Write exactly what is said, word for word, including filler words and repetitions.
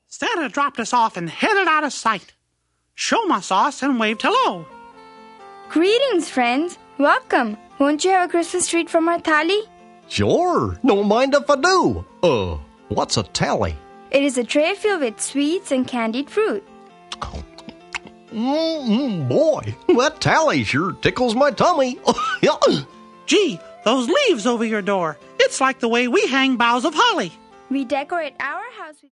Santa dropped us off and headed out of sight. Show my sauce and waved hello. Greetings, friends. Welcome. Won't you have a Christmas treat from our thali? Sure. Don't mind if I do. Uh, what's a tally? It is a tray filled with sweets and candied fruit. Mm-mm, boy, that tally sure tickles my tummy. Gee, those leaves over your door. It's like the way we hang boughs of holly. We decorate our house with